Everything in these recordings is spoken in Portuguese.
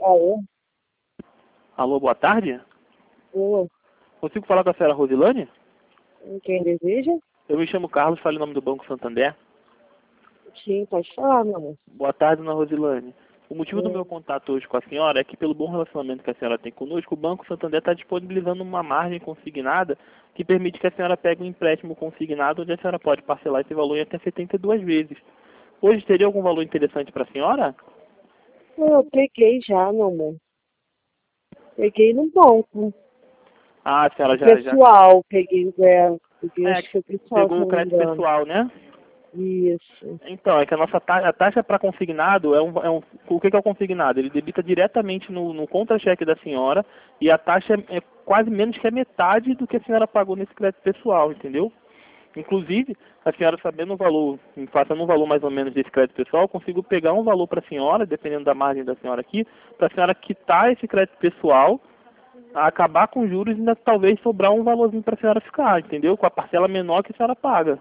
Alô? Alô, boa tarde. Alô? Consigo falar com a senhora Rosilane? Quem deseja? Eu me chamo Carlos, falo em nome do Banco Santander. Sim, pode falar, meu amor. Boa tarde, dona Rosilane. O motivo do meu Hum, contato hoje com a senhora é que, pelo bom relacionamento que a senhora tem conosco, o Banco Santander está disponibilizando uma margem consignada que permite que a senhora pegue um empréstimo consignado onde a senhora pode parcelar esse valor em até 72 vezes. Hoje teria algum valor interessante para a senhora? Eu peguei já, meu amor. Peguei no banco. Ah, a senhora O já pessoal, peguei é, acho que o pessoal, se pegou o não me crédito engano. pessoal, né? Isso. Então, é que a nossa a taxa para consignado o que é o consignado? Ele debita diretamente no contra-cheque da senhora e a taxa é quase menos que a metade do que a senhora pagou nesse crédito pessoal, entendeu? Inclusive, a senhora sabendo o valor, passando um valor mais ou menos desse crédito pessoal, eu consigo pegar um valor para a senhora, dependendo da margem da senhora aqui, para a senhora quitar esse crédito pessoal, acabar com os juros e ainda talvez sobrar um valorzinho para a senhora ficar, entendeu? Com a parcela menor que a senhora paga.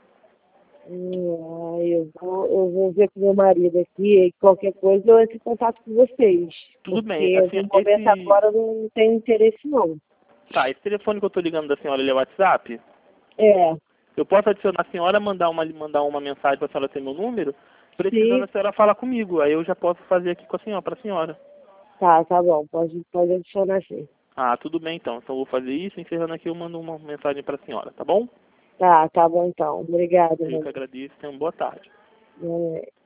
Eu vou ver com meu marido aqui e qualquer coisa eu entro em contato com vocês. Tudo bem, Porque assim, no momento agora eu não tenho interesse não. tá, esse telefone que eu estou ligando da senhora, ele é WhatsApp? É, Eu posso adicionar a senhora, mandar uma mensagem para a senhora ter meu número? Precisando sim, a senhora falar comigo, aí eu já posso fazer aqui com a senhora, para a senhora. tá bom, pode adicionar sim. Ah, tudo bem então. Então eu vou fazer isso, encerrando aqui eu mando uma mensagem para a senhora, tá bom? Tá bom então. Obrigada, Eu meu que agradeço, tenha uma boa tarde. amor.